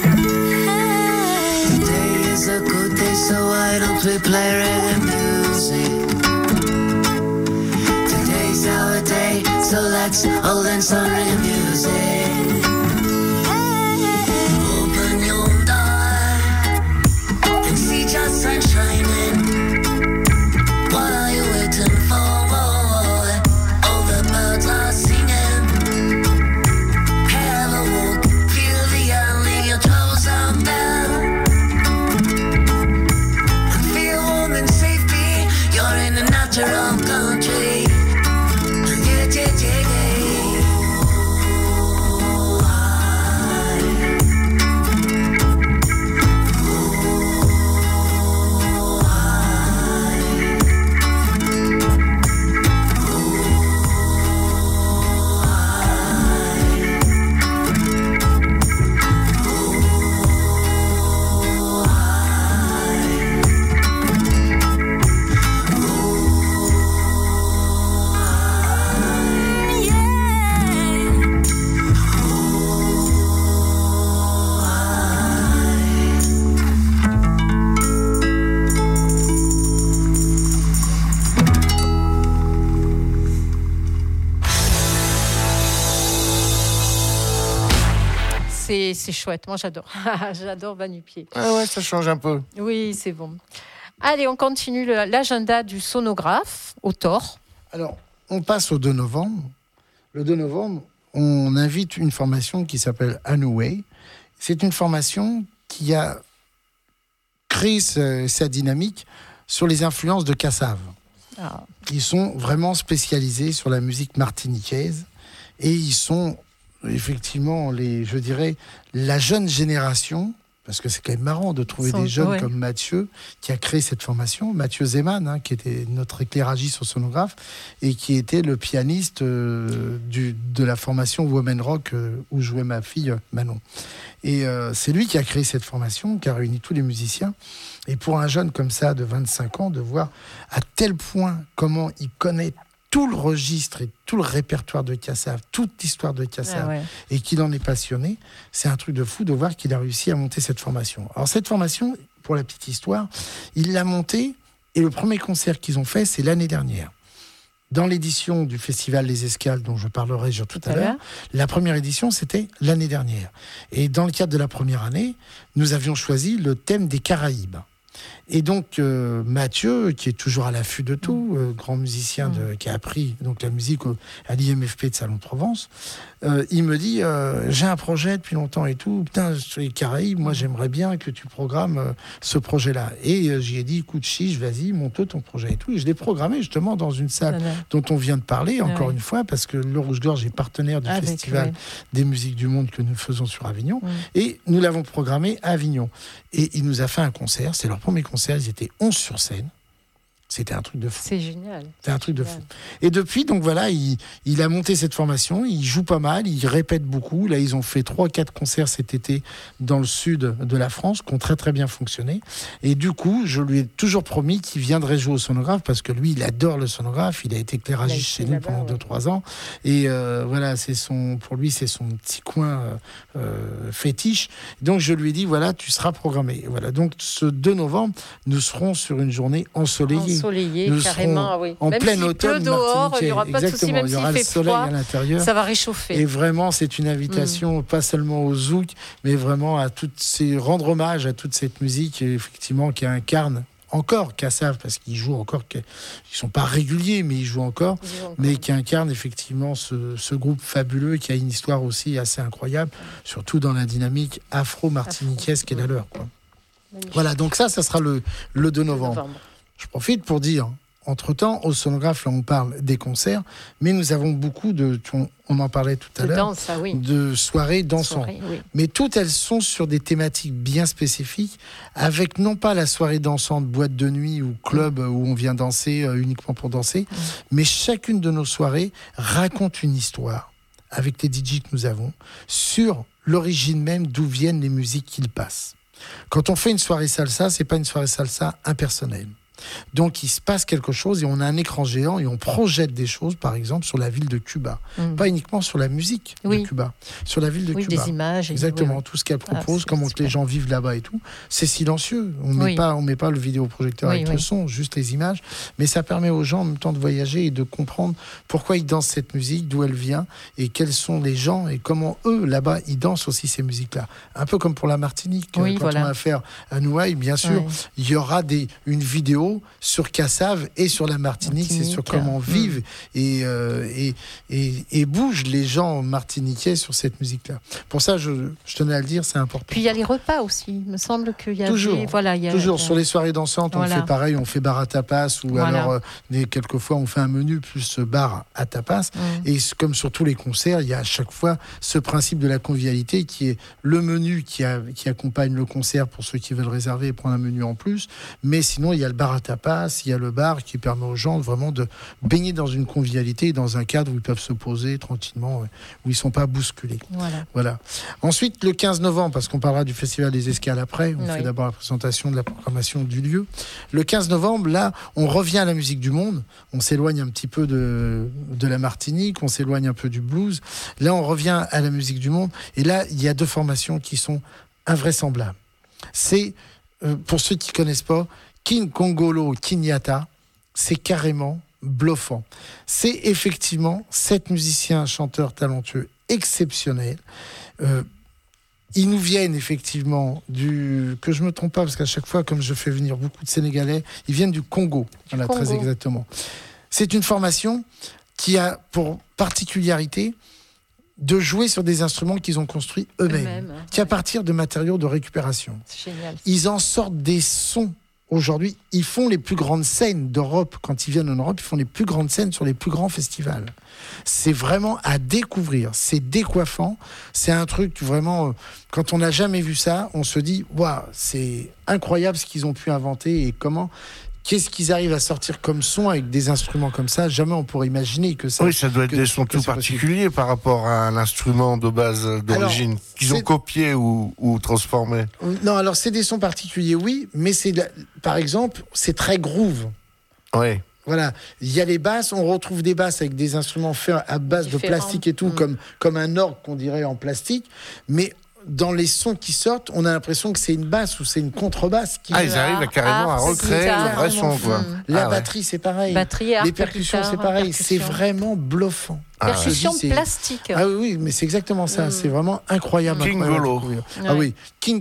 Today is a good day, so why don't we play reggae music? Today's our day, so let's all dance on reggae music. Open your door and see just sun shining. What are you waiting for? All the birds are singing. Have a walk, feel the air, leave your troubles out there. And feel warm and safety, you're in a natural country. Yeah, yeah, yeah, yeah. C'est chouette, moi j'adore. J'adore Va-Nu-Pieds. Ah ouais, ça change un peu. Oui, c'est bon. Allez, on continue l'agenda du sonographe au Thor. Alors, on passe au 2 novembre. Le 2 novembre, on invite une formation qui s'appelle Anouay. C'est une formation qui a créé sa dynamique sur les influences de Kassav. Ah. Ils sont vraiment spécialisés sur la musique martiniquaise et ils sont effectivement, je dirais, la jeune génération, parce que c'est quand même marrant de trouver des jeunes comme Mathieu, qui a créé cette formation, Mathieu Zeman, qui était notre éclairagiste au sonographe, et qui était le pianiste de la formation Women Rock, où jouait ma fille Manon. Et c'est lui qui a créé cette formation, qui a réuni tous les musiciens. Et pour un jeune comme ça, de 25 ans, de voir à tel point comment il connaît tout le registre et tout le répertoire de Kassav, toute l'histoire de Kassav, et qu'il en est passionné, c'est un truc de fou de voir qu'il a réussi à monter cette formation. Alors cette formation, pour la petite histoire, il l'a montée, et le premier concert qu'ils ont fait, c'est l'année dernière. Dans l'édition du Festival Les Escales, dont je parlerai tout à l'heure, la première édition, c'était l'année dernière. Et dans le cadre de la première année, nous avions choisi le thème des Caraïbes. Et donc Mathieu, qui est toujours à l'affût de tout, grand musicien qui a appris donc la musique à l'IMFP de Salon de Provence, il me dit j'ai un projet depuis longtemps et tout, putain, sur les Caraïbes, moi j'aimerais bien que tu programmes ce projet-là. Et j'y ai dit écoute chiche, vas-y, monte ton projet et tout. Et je l'ai programmé justement dans une salle dont on vient de parler, encore une fois, parce que le Rouge-Gorge est partenaire du Festival des musiques du monde que nous faisons sur Avignon. Et nous l'avons programmé à Avignon. Et il nous a fait un concert, c'est leur premier concert, ils étaient 11 sur scène. C'était un truc de fou. C'est génial. C'est un truc de fou. Et depuis, donc voilà, il a monté cette formation, il joue pas mal, il répète beaucoup. Là, ils ont fait 3-4 concerts cet été dans le sud de la France, qui ont très très bien fonctionné. Et du coup, je lui ai toujours promis qu'il viendrait jouer au sonographe, parce que lui, il adore le sonographe. Il a été éclairagiste chez nous pendant 2-3 ans. Et voilà, pour lui, c'est son petit coin fétiche. Donc, je lui ai dit, voilà, tu seras programmé. Et voilà, donc ce 2 novembre, nous serons sur une journée ensoleillée. Nous carrément, en même plein s'il automne, pleut dehors, il n'y aura pas de souci, même s'il fait froid, à l'intérieur. Ça va réchauffer. Et vraiment, c'est une invitation, pas seulement au zouk, mais vraiment à rendre hommage à toute cette musique, effectivement, qui incarne encore Kassav, parce qu'ils jouent encore, ils sont pas réguliers, mais ils jouent encore, mais qui incarne effectivement ce groupe fabuleux qui a une histoire aussi assez incroyable, surtout dans la dynamique afro-martiniquaise qui est la leur, quoi. Voilà, donc ça sera le 2 novembre. Je profite pour dire, entre-temps, au sonographe, là on parle des concerts, mais nous avons beaucoup on en parlait tout à l'heure, de soirées dansantes. Mais toutes elles sont sur des thématiques bien spécifiques, avec non pas la soirée dansante, boîte de nuit ou club où on vient danser uniquement pour danser, mais chacune de nos soirées raconte une histoire, avec les DJ que nous avons, sur l'origine même d'où viennent les musiques qu'ils passent. Quand on fait une soirée salsa, c'est pas une soirée salsa impersonnelle. Donc il se passe quelque chose et on a un écran géant et on projette des choses, par exemple, sur la ville de Cuba. Pas uniquement sur la musique de Cuba, sur la ville de Cuba. Des images. Exactement, tout ce qu'elle propose, comment que les gens vivent là-bas et tout. C'est silencieux. On met pas le vidéoprojecteur avec le son, juste les images. Mais ça permet aux gens en même temps de voyager et de comprendre pourquoi ils dansent cette musique, d'où elle vient et quels sont les gens et comment eux, là-bas, ils dansent aussi ces musiques-là. Un peu comme pour la Martinique. Quand on va faire à Noailles, bien sûr, il y aura une vidéo sur Kassav et sur la Martinique, c'est sur comment vivent et bougent les gens martiniquais sur cette musique-là. Pour ça, je tenais à le dire, c'est important. Puis il y a les repas aussi. Il me semble qu'il y a toujours sur les soirées dansantes, on fait pareil, on fait bar à tapas ou alors quelquefois on fait un menu plus bar à tapas. Et comme sur tous les concerts, il y a à chaque fois ce principe de la convivialité qui est le menu qui accompagne le concert pour ceux qui veulent réserver et prendre un menu en plus. Mais sinon, il y a le bar à tapas, il y a le bar qui permet aux gens vraiment de baigner dans une convivialité, dans un cadre où ils peuvent se poser tranquillement, où ils ne sont pas bousculés. Voilà. Ensuite, le 15 novembre, parce qu'on parlera du Festival des Escales après, on fait d'abord la présentation de la programmation du lieu. Le 15 novembre, là, on revient à la musique du monde, on s'éloigne un petit peu de la Martinique, on s'éloigne un peu du blues. Là, on revient à la musique du monde, et là, il y a deux formations qui sont invraisemblables. C'est, pour ceux qui ne connaissent pas, King Kongolo Kinyata, c'est carrément bluffant. C'est effectivement 7 musiciens, chanteurs talentueux exceptionnels. Ils nous viennent effectivement que je me trompe pas, parce qu'à chaque fois, comme je fais venir beaucoup de Sénégalais, ils viennent du Congo. Très exactement. C'est une formation qui a pour particularité de jouer sur des instruments qu'ils ont construits eux-mêmes, qui à partir de matériaux de récupération. C'est génial. Ils en sortent des sons. Aujourd'hui, ils font les plus grandes scènes d'Europe. Quand ils viennent en Europe, ils font les plus grandes scènes sur les plus grands festivals. C'est vraiment à découvrir. C'est décoiffant. C'est un truc vraiment... Quand on n'a jamais vu ça, on se dit « Waouh, c'est incroyable ce qu'ils ont pu inventer et comment... » Qu'est-ce qu'ils arrivent à sortir comme son avec des instruments comme ça? Jamais on pourrait imaginer que ça... Oui, ça doit être des sons tout particuliers par rapport à un instrument de base d'origine qu'ils ont copié ou transformé. Non, alors c'est des sons particuliers, oui, mais par exemple, c'est très groove. Oui. Voilà, il y a les basses, on retrouve des basses avec des instruments faits à base de plastique et tout, comme un orgue qu'on dirait en plastique, mais... Dans les sons qui sortent, on a l'impression que c'est une basse ou c'est une contrebasse. Ils arrivent carrément à recréer le vrai son, quoi. La batterie, c'est pareil. Les percussions, c'est pareil. C'est vraiment bluffant. Percussion plastique. Ah oui, mais c'est exactement ça. C'est vraiment incroyable. King Golo. Ah oui, King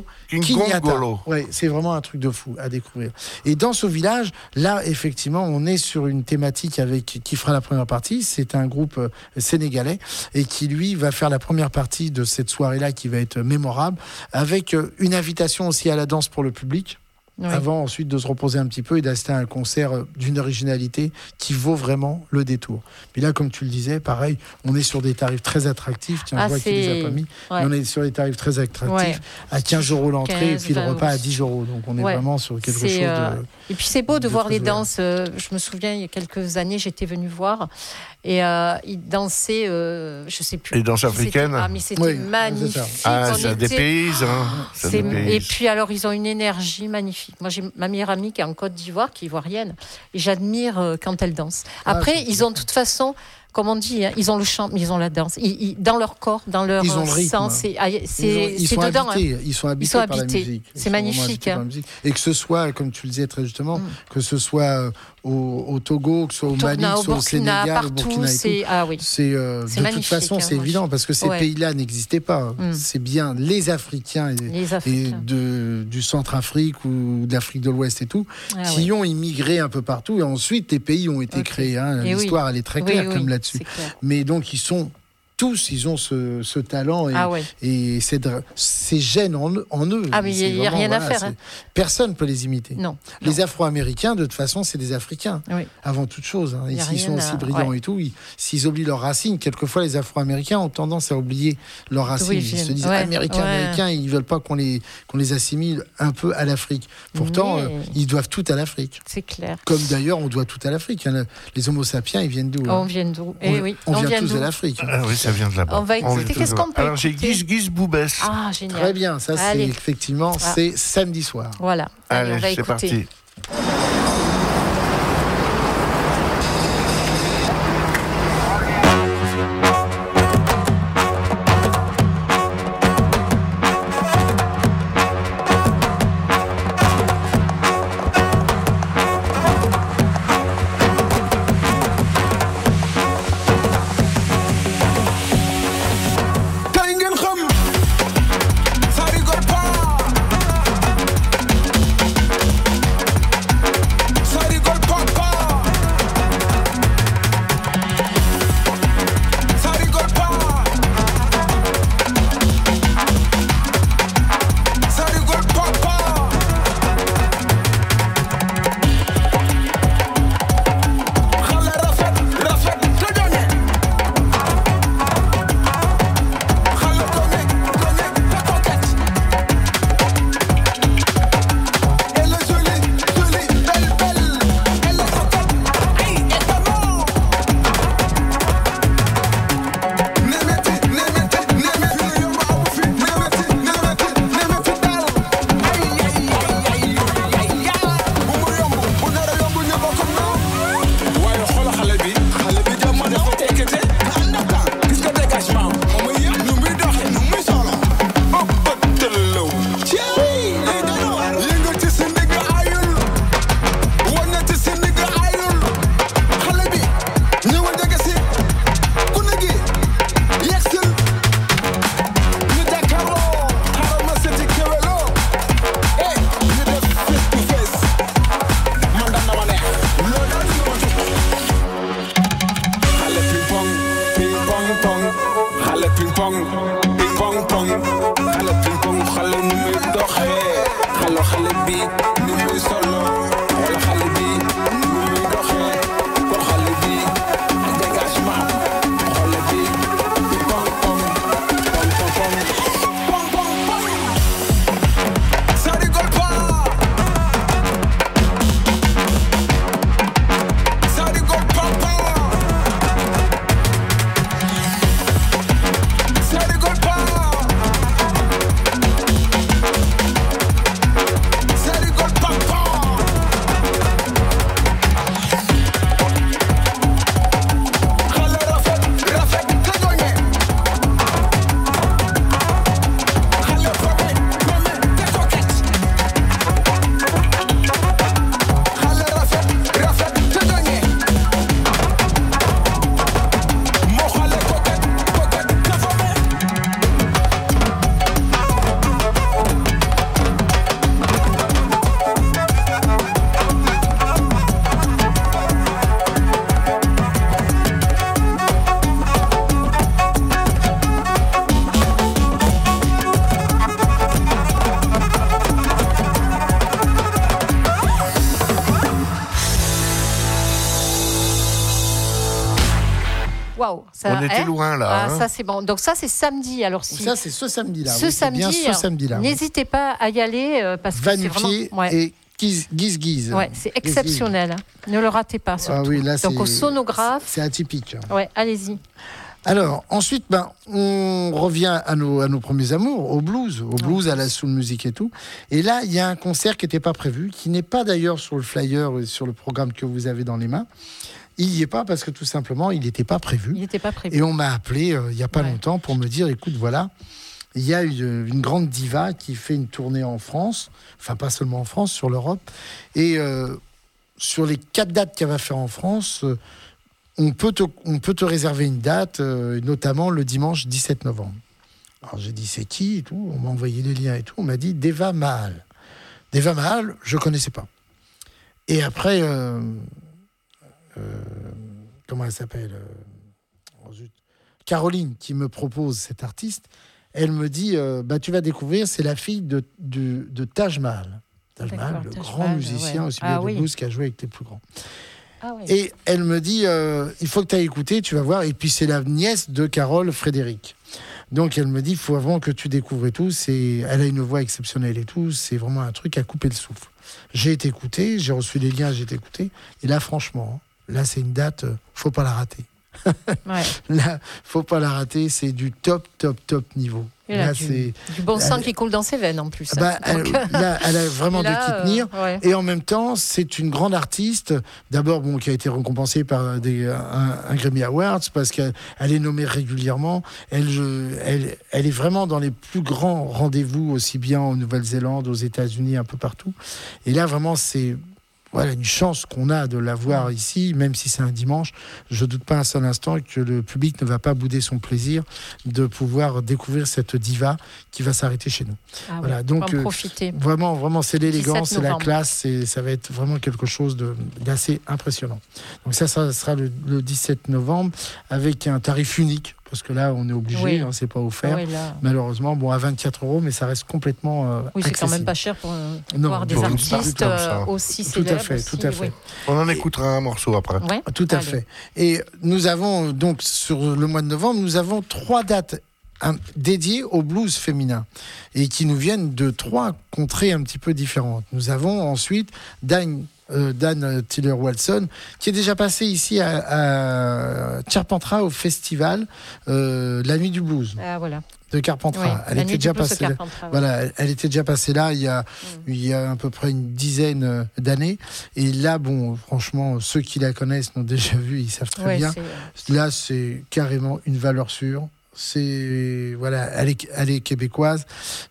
Kinyata. Ouais, c'est vraiment un truc de fou à découvrir. Et dans ce village, là, effectivement, on est sur une thématique qui fera la première partie. C'est un groupe sénégalais et qui, lui, va faire la première partie de cette soirée-là qui va être mémorable, avec une invitation aussi à la danse pour le public. Avant ensuite de se reposer un petit peu et d'assister à un concert d'une originalité qui vaut vraiment le détour. Puis là, comme tu le disais, pareil, on est sur des tarifs très attractifs. Tiens, je vois qu'il les a pas mis. Mais on est sur des tarifs très attractifs, à 15 € l'entrée et puis le repas à 10 €. Donc on est vraiment sur quelque chose de... Et puis c'est beau de voir les danses. Je me souviens, il y a quelques années, j'étais venue voir et ils dansaient, je sais plus. Les danses africaines. Mais c'était magnifique. C'est des pays, Et puis alors, ils ont une énergie magnifique. Moi, j'ai ma meilleure amie qui est en Côte d'Ivoire, qui est ivoirienne, et j'admire quand elle danse. Après, ils ont de toute façon, comme on dit, ils ont le chant, mais ils ont la danse. Dans leur corps, dans leur sang, c'est dedans. Ils sont habités par la musique. C'est magnifique. Et que ce soit, comme tu le disais très justement, que ce soit au Togo, que ce soit au Mali, que ce soit au Sénégal, partout, au Burkina et tout. De toute façon, c'est évident, parce que ces pays-là n'existaient pas. C'est bien les Africains du Centrafrique ou de l'Afrique de l'Ouest et tout, qui ont immigré un peu partout. Et ensuite, les pays ont été créés. L'histoire, elle est très claire comme là-dessus. Mais donc, ils ont ce talent et ces gènes en eux. Mais il n'y a rien à faire. Personne ne peut les imiter. Non. Les Afro-Américains, de toute façon, c'est des Africains. Avant toute chose. Ils sont aussi brillants et tout. S'ils oublient leurs racines, quelquefois, les Afro-Américains ont tendance à oublier leurs racines. Ils se disent Américains, ils ne veulent pas qu'on les assimile un peu à l'Afrique. Pourtant, ils doivent tout à l'Afrique. C'est clair. Comme d'ailleurs, on doit tout à l'Afrique. Les Homo sapiens, ils viennent d'où? On vient d'où? On vient tous de l'Afrique. Ça vient de là-bas. On va écouter. Qu'est-ce qu'on peut Alors, j'ai Giz Boubès. Ah, génial. Très bien. Ça, c'est effectivement, c'est samedi soir. Voilà. Allez, on va c'est écouter. parti. ping pong xale ping pong xale nu muy doxee xale bi nu muy solo wala xale bi nu muy doxee ko xale bi dégagement xale bi ping pong ça rigole pas. On était loin là. Ah, ça c'est bon. Donc ça c'est samedi. Alors si ça c'est ce samedi-là. Ce samedi-là. N'hésitez pas à y aller parce que c'est vraiment. Et Guise. Ouais, c'est exceptionnel. Ne le ratez pas. Surtout. Ah oui, là, donc au sonographe. C'est atypique. Ouais, allez-y. Alors ensuite, on revient à nos premiers amours, au blues, à la soul music et tout. Et là, il y a un concert qui n'était pas prévu, qui n'est pas d'ailleurs sur le flyer et sur le programme que vous avez dans les mains. Il n'y est pas parce que tout simplement, il n'était pas prévu. Et on m'a appelé il n'y a pas longtemps pour me dire, écoute, voilà, il y a une grande diva qui fait une tournée en France, enfin pas seulement en France, sur l'Europe. Et sur les 4 dates qu'elle va faire en France, on peut te réserver une date, notamment le dimanche 17 novembre. Alors j'ai dit, c'est qui et tout. On m'a envoyé les liens et tout. On m'a dit, Deva Mahal. Deva Mahal, je ne connaissais pas. Et après... comment elle s'appelle Caroline, qui me propose cette artiste, elle me dit tu vas découvrir, c'est la fille de Taj Mahal. Taj Mahal, le grand musicien, aussi bien de blues qui a joué avec les plus grands. Et elle me dit il faut que tu ailles écouter, tu vas voir. Et puis c'est la nièce de Carole Frédéric. Donc elle me dit il faut vraiment que tu découvres et tout. Elle a une voix exceptionnelle et tout. C'est vraiment un truc à couper le souffle. J'ai été écouté, j'ai reçu les liens, j'ai été écouté. Et là, franchement, là, c'est une date, faut pas la rater. Là, faut pas la rater, c'est du top niveau. Et là, c'est du bon sang qui coule dans ses veines en plus. Là, elle a vraiment de qui tenir. Et en même temps, c'est une grande artiste. D'abord, qui a été récompensée par un Grammy Awards parce qu'elle est nommée régulièrement. Elle est vraiment dans les plus grands rendez-vous, aussi bien en Nouvelle-Zélande, aux États-Unis, un peu partout. Et là, vraiment, c'est une chance qu'on a de la voir ici, même si c'est un dimanche. Je ne doute pas un seul instant que le public ne va pas bouder son plaisir de pouvoir découvrir cette diva qui va s'arrêter chez nous. Voilà, donc en profiter. Vraiment, c'est l'élégance, c'est la classe, ça va être vraiment quelque chose d'assez impressionnant. Donc ça sera le 17 novembre avec un tarif unique. Parce que là, on est obligé, c'est pas offert. Malheureusement, à 24 €, mais ça reste complètement c'est quand même pas cher pour voir des artistes aussi célèbres. Tout à fait. On en écoutera un morceau après. Tout à fait. Et nous avons donc, sur le mois de novembre, nous avons 3 dates dédiées au blues féminin et qui nous viennent de 3 contrées un petit peu différentes. Nous avons ensuite Dan Tiller-Walson, qui est déjà passé ici à Carpentras au festival La Nuit du Blues de Carpentras. Elle était déjà passée là. Elle était déjà passée là il y a à peu près une dizaine d'années. Et là, franchement, ceux qui la connaissent l'ont déjà vu, ils savent très bien. Là, c'est carrément une valeur sûre. Elle est québécoise.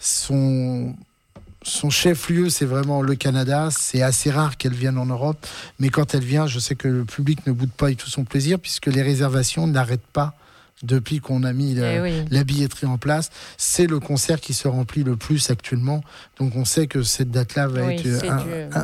Son chef-lieu, c'est vraiment le Canada. C'est assez rare qu'elle vienne en Europe. Mais quand elle vient, je sais que le public ne boude pas et tout son plaisir, puisque les réservations n'arrêtent pas depuis qu'on a mis la billetterie en place. C'est le concert qui se remplit le plus actuellement. Donc on sait que cette date-là va être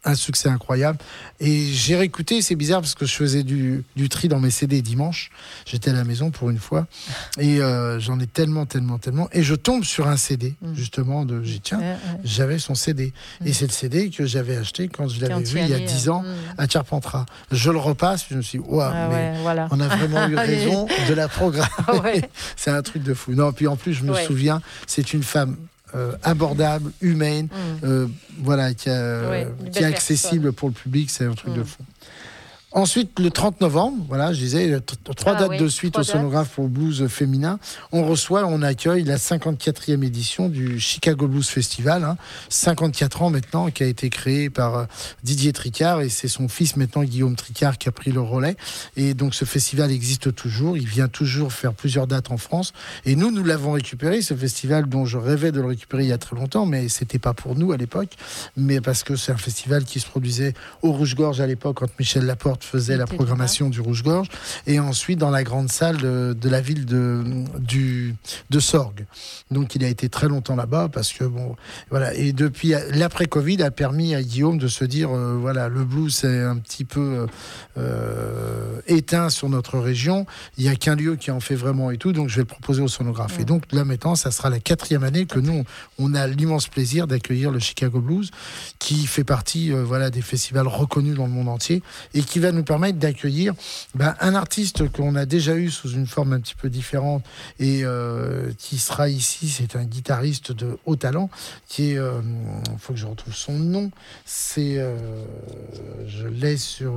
un succès incroyable. Et j'ai réécouté, c'est bizarre parce que je faisais du tri dans mes CD dimanche. J'étais à la maison pour une fois. Et j'en ai tellement. Et je tombe sur un CD, justement, j'ai dit, tiens, j'avais son CD. Et c'est le CD que j'avais acheté quand je l'avais vu il y a 10 ans à Carpentras. Je le repasse, je me suis dit, waouh, voilà. On a vraiment eu raison de la programmer. C'est un truc de fou. Non, puis en plus, je me souviens, c'est une femme abordable, humaine, voilà, qui est accessible pour le public, c'est un truc de fou. Ensuite, le 30 novembre, voilà, je disais, 3 dates de suite au Sonographe pour le blues féminin. On accueille la 54e édition du Chicago Blues Festival, 54 ans maintenant, qui a été créé par Didier Tricard, et c'est son fils maintenant, Guillaume Tricard, qui a pris le relais. Et donc, ce festival existe toujours. Il vient toujours faire plusieurs dates en France. Et nous l'avons récupéré, ce festival dont je rêvais de le récupérer il y a très longtemps, mais c'était pas pour nous à l'époque, mais parce que c'est un festival qui se produisait au Rouge-Gorge à l'époque, quand Michel Laporte faisait la programmation du Rouge-Gorge, et ensuite dans la grande salle de la ville de Sorgues. Donc il a été très longtemps là-bas parce que voilà. Et depuis l'après-Covid a permis à Guillaume de se dire voilà, le blues c'est un petit peu éteint sur notre région. Il y a qu'un lieu qui en fait vraiment et tout, donc je vais le proposer au Sonographe. Et donc là maintenant, ça sera la 4e année que nous on a l'immense plaisir d'accueillir le Chicago Blues, qui fait partie voilà, des festivals reconnus dans le monde entier et qui va nous permettre d'accueillir un artiste qu'on a déjà eu sous une forme un petit peu différente et qui sera ici. C'est un guitariste de haut talent qui est, faut que je retrouve son nom, c'est je l'ai sur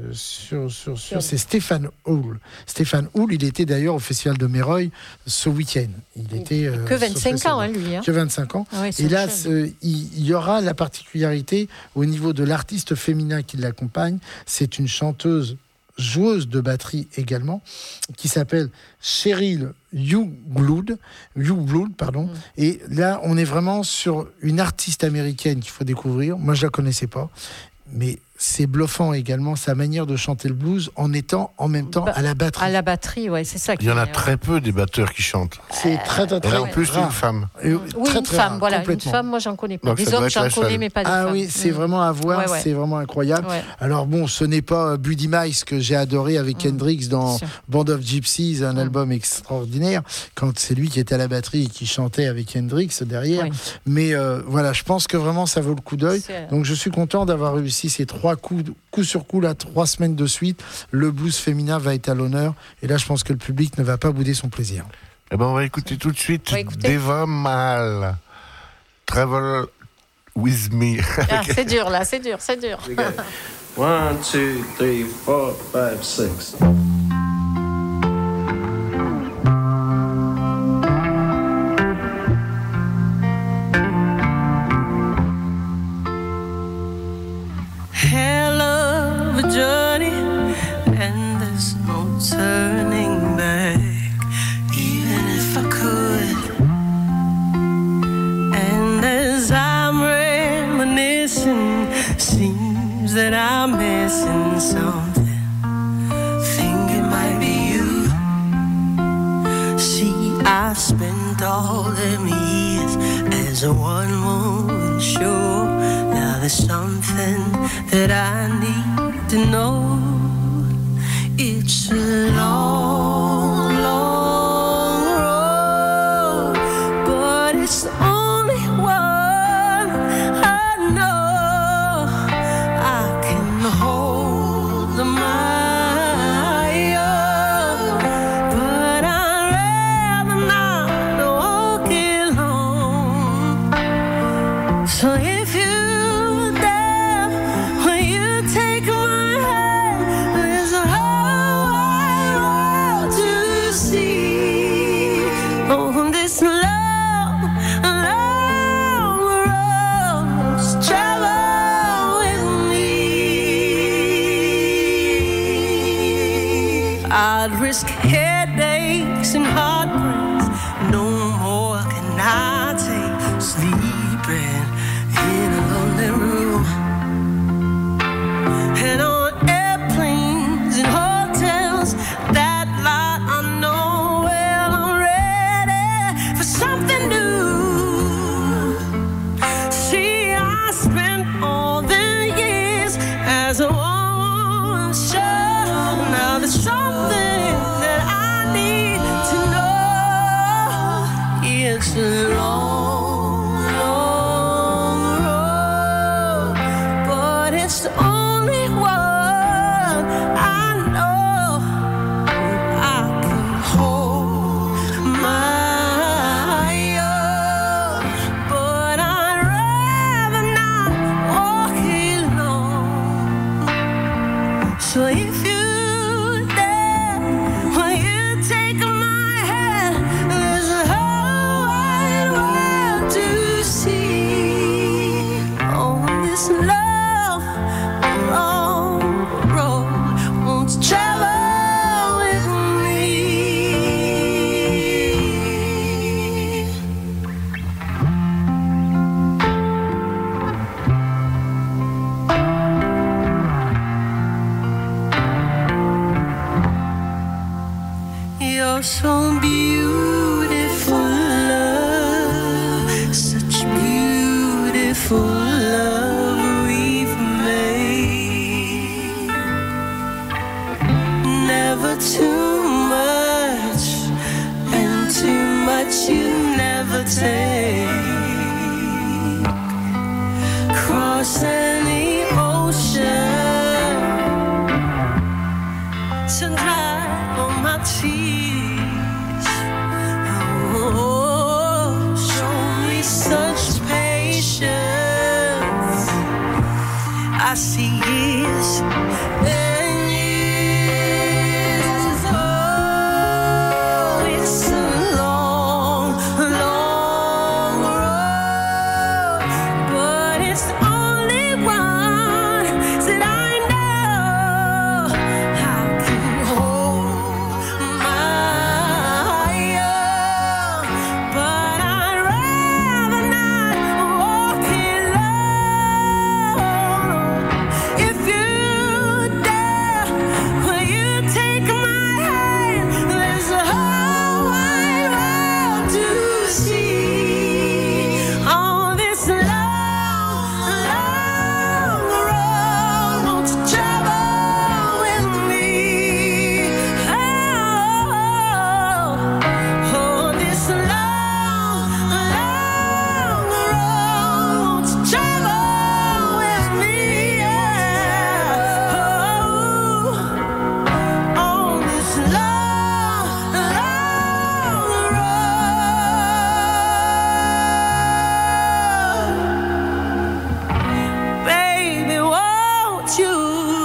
c'est Stéphane Houle. Stéphane Houle, il était d'ailleurs au Festival de Meroy ce week-end. Il était que 25 ans, lui. Que 25 ans. Ah ouais, et là, il y aura la particularité au niveau de l'artiste féminin qui l'accompagne. C'est une chanteuse, joueuse de batterie également, qui s'appelle Cheryl Youngblood, pardon. Et là, on est vraiment sur une artiste américaine qu'il faut découvrir. Moi, je la connaissais pas, mais c'est bluffant également sa manière de chanter le blues en étant en même temps à la batterie. À la batterie, ouais, c'est ça. Il y en a très peu des batteurs qui chantent. C'est très et en plus rare. Une femme. Oui, une femme, voilà. Une femme, moi, j'en connais pas. Donc, des hommes, j'en connais, mais pas des femmes. Ah oui, c'est vraiment à voir, c'est vraiment incroyable. Ouais. Alors bon, ce n'est pas Buddy Miles que j'ai adoré avec Hendrix dans Band of Gypsies, un album extraordinaire, quand c'est lui qui était à la batterie et qui chantait avec Hendrix derrière. Mais voilà, je pense que vraiment ça vaut le coup d'œil. Donc je suis content d'avoir réussi ces 3 coups sur coup, là, 3 semaines de suite, le blues féminin va être à l'honneur. Et là, je pense que le public ne va pas bouder son plaisir. Eh ben, on va écouter tout de suite Deva Mal. Travel with me. C'est dur, là, c'est dur. 1, 2, 3, 4, 5, 6. Turning back, even if I could. And as I'm reminiscing, seems that I'm missing something. Think it might be you. See, I've spent all them years as a one-woman show. Now there's something that I need to know. It's a long, long road, but it's the only one I know. I can hold my own, but I'd rather not walk alone. So if you're there, will you take my hand? There's a I'd risk headaches and heartbreaks. No more can I take sleeping in a lonely room. And on airplanes and hotels, that lot I know well. I'm ready for something new. See, I spent all the years It's a long, long road, but it's the only one I know. I can hold my own, but I'd rather not walk alone. So if you so beautiful love, such beautiful love we've made. Never too much, and too much you never take. Cross any ocean to dry all my tears. Such patience, I see years and years. Oh, it's a long, long road, but it's the only one that I know. I can hold my own, but I'd rather not walk alone. If you dare, will you take my hand? There's a whole wide world to see on this long, long road. Won't you travel with me? Oh, on this long, long road. Won't you travel with me? Oh, on this long, long road. Baby, won't you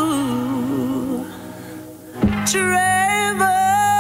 travel?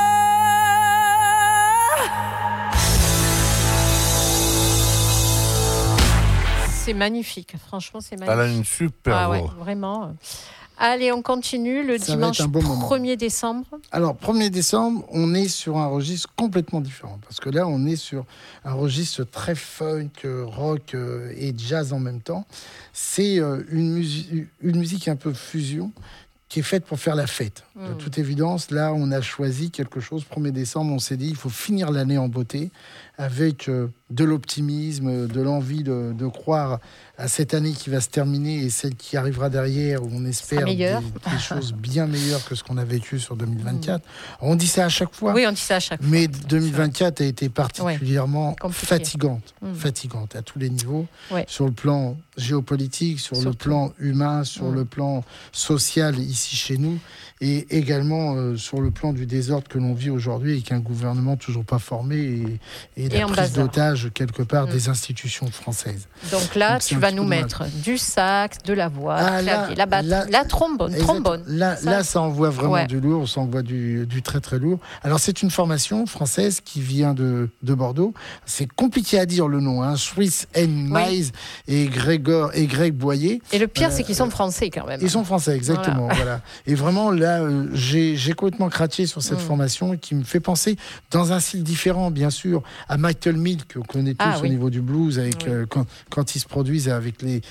C'est magnifique, franchement, c'est Elle a magnifique. une super Ah ouais, voix. vraiment. Allez, on continue le Ça va dimanche être un bon moment. 1er décembre. Alors, 1er décembre, on est sur un registre complètement différent. Parce que là, on est sur un registre très funk, rock et jazz en même temps. C'est une musique un peu fusion qui est faite pour faire la fête. De toute évidence, là, on a choisi quelque chose. 1er décembre, on s'est dit, il faut finir l'année en beauté avec de l'optimisme, de l'envie de croire à cette année qui va se terminer et celle qui arrivera derrière, où on espère des choses bien meilleures que ce qu'on a vécu sur 2024. On dit ça à chaque fois. Oui, on dit ça à chaque fois. Mais 2024 a été particulièrement compliqué. fatigante à tous les niveaux, Ouais. sur le plan géopolitique, sur le plan humain, sur le plan social ici chez nous, et également sur le plan du désordre que l'on vit aujourd'hui avec un gouvernement toujours pas formé et la en prise bazar. d'otage quelque part des institutions françaises. Donc là, Donc, c'est tu un vas petit nous peu mettre du sax, de la voix, Ah, du clavier, là, la trombone. Là, ça envoie vraiment Ouais. du lourd, ça envoie du très très lourd. Alors, c'est une formation française qui vient de Bordeaux. C'est compliqué à dire le nom, hein. Swiss and Mize et Greg Boyer. Et le pire, c'est qu'ils sont français quand même. Ils sont français, exactement. Voilà. Et vraiment, là, j'ai complètement craqué sur cette formation qui me fait penser, dans un style différent, bien sûr, à Michael Milk, qu'on connaît tous au niveau du blues, avec, quand ils se produisent avec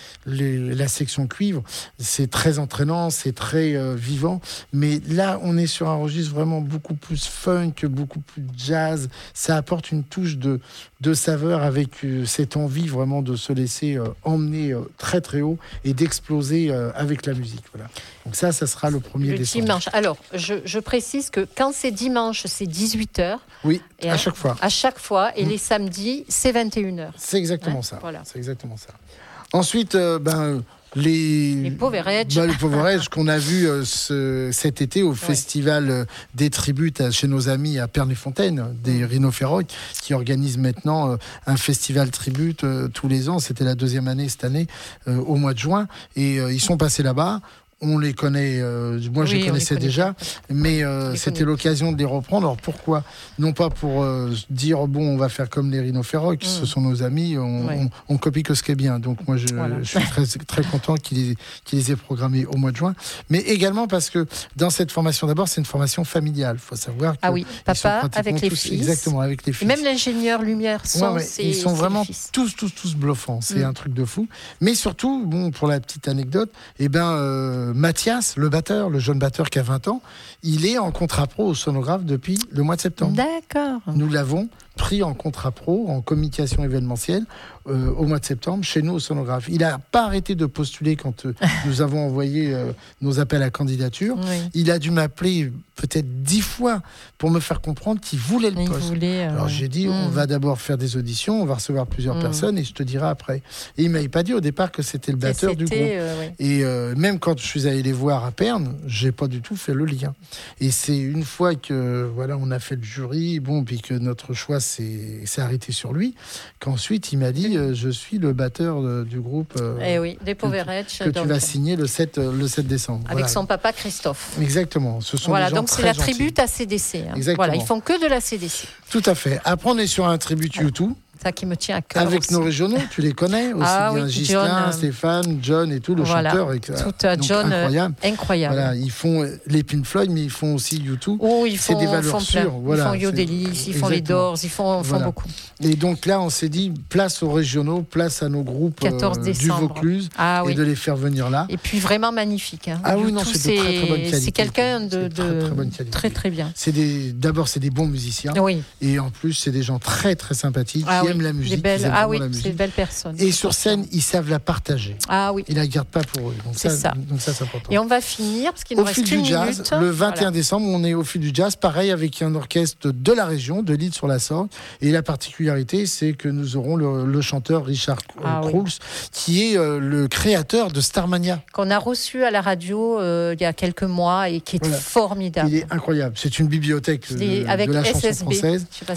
la section cuivre. C'est très entraînant, c'est très vivant. Mais là, on est sur un registre vraiment beaucoup plus funk, beaucoup plus jazz. Ça apporte une touche de saveur avec cette envie vraiment de se laisser emmener très très haut et d'exploser avec la musique. Voilà. Donc ça sera le 1er décembre. Dimanche. Alors, je précise que quand c'est dimanche, c'est 18h. Oui, à chaque fois. À chaque fois. et les samedis, c'est 21h. C'est exactement ça. Voilà. C'est exactement ça. Ensuite, les Poveretsch. Les Poveretsch qu'on a vu cet été au festival des tributes chez nos amis à Pernes-et-Fontaines, des Rhinophéroïdes, qui organisent maintenant un festival tribute tous les ans. C'était la 2e année cette année, au mois de juin. Et ils sont passés là-bas. On les connaît, moi je les connaissais déjà, mais c'était l'occasion de les reprendre. Alors pourquoi ? Non pas pour dire bon, on va faire comme les Rhinophéroïdes, ce sont nos amis, on copie que ce qui est bien. Donc moi je suis très, très content qu'ils les aient programmés au mois de juin, mais également parce que dans cette formation, d'abord c'est une formation familiale. Il faut savoir que papa avec les fils. Exactement, avec les fils. Et même l'ingénieur lumière son, ils sont vraiment tous bluffants. C'est un truc de fou. Mais surtout, bon, pour la petite anecdote, Mathias, le batteur, le jeune batteur qui a 20 ans, il est en contrat pro au sonographe depuis le mois de septembre. D'accord. Nous l'avons pris en contrat pro, en communication événementielle, au mois de septembre, chez nous au sonographe. Il n'a pas arrêté de postuler quand nous avons envoyé nos appels à candidature. Oui. Il a dû m'appeler peut-être 10 fois pour me faire comprendre qu'il voulait le poste. Alors j'ai dit, on va d'abord faire des auditions, on va recevoir plusieurs personnes et je te dirai après. Et il ne m'avait pas dit au départ que c'était le batteur du groupe. Et même quand je suis allé les voir à Perne, je n'ai pas du tout fait le lien. Et c'est une fois que on a fait le jury, puis que notre choix s'est arrêté sur lui, qu'ensuite il m'a dit je suis le batteur du groupe des Poveretsch que tu vas signer le 7 décembre. Avec son papa Christophe. Exactement. Ce sont des gens donc c'est la tribute à CDC. Exactement. Ils font que de la CDC. Tout à fait. Après on est sur un tribute YouTube. Ça qui me tient à cœur. Avec aussi. nos régionaux, tu les connais aussi bien, Ghislain, Stéphane, John et tout, le chanteur. John, incroyable. Voilà, ils font les Pink Floyd, mais ils font aussi YouTube. C'est des valeurs sûres. Ils font Yodelis, ils font les Doors, ils font beaucoup. Et donc là, on s'est dit, place aux régionaux, place à nos groupes 14 du Vaucluse, et de les faire venir là. Et puis vraiment magnifique. Hein. Ah oui, non, c'est de très bonne qualité. C'est quelqu'un de très bonne qualité. Très très bien. D'abord, c'est des bons musiciens. Oui. Et en plus, c'est des gens très très sympathiques qui aiment la musique. C'est de belles personnes. Et sur scène, ils savent la partager. Ah oui. Ils la gardent pas pour eux. Donc ça, c'est important. Et on va finir, parce qu'il nous reste une minute. Au fil du jazz, le 21 décembre, on est au fil du jazz, pareil, avec un orchestre de la région, de l'Île-sur-la-Sorgue. Et la particularité, c'est que nous aurons le chanteur Richard Krauls, qui est le créateur de Starmania. Qu'on a reçu à la radio il y a quelques mois et qui est formidable. Il est incroyable. C'est une bibliothèque de la chanson française. Je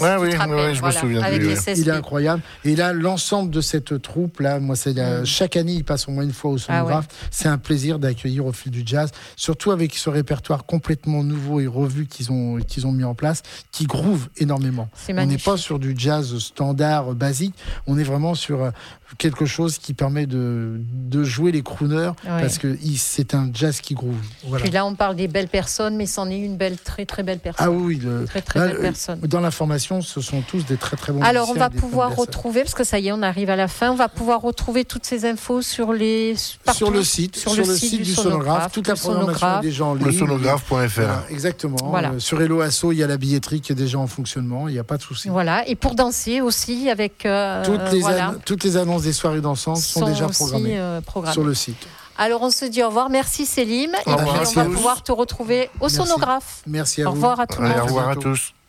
me souviens de lui. Il est incroyable. Et là, l'ensemble de cette troupe-là, moi, chaque année, il passe au moins une fois au sonographe. C'est un plaisir d'accueillir au fil du jazz, surtout avec ce répertoire complètement nouveau et revu qu'ils ont mis en place, qui groove énormément. On n'est pas sur du jazz standard, basique. On est vraiment sur quelque chose qui permet de jouer les crooners, parce que c'est un jazz qui groove. Voilà. Puis là, on parle des belles personnes, mais c'en est une très très belle personne. Ah oui, très belle personne. Dans la formation, ce sont tous des très très bons. Alors, on va pouvoir retrouver, parce que ça y est, on arrive à la fin, on va pouvoir retrouver toutes ces infos sur le site du sonographe, toute la programmation est déjà en ligne. Le sonographe.fr. Voilà, exactement. Voilà. Sur Hello Asso, il y a la billetterie qui est déjà en fonctionnement, il n'y a pas de souci. Voilà, et pour danser aussi avec toutes les annonces des soirées dansantes sont déjà programmées sur le site. Alors on se dit au revoir, merci Selim, et puis on va pouvoir te retrouver au sonographe. Merci à vous. Au revoir à tout le monde. Au revoir à tous.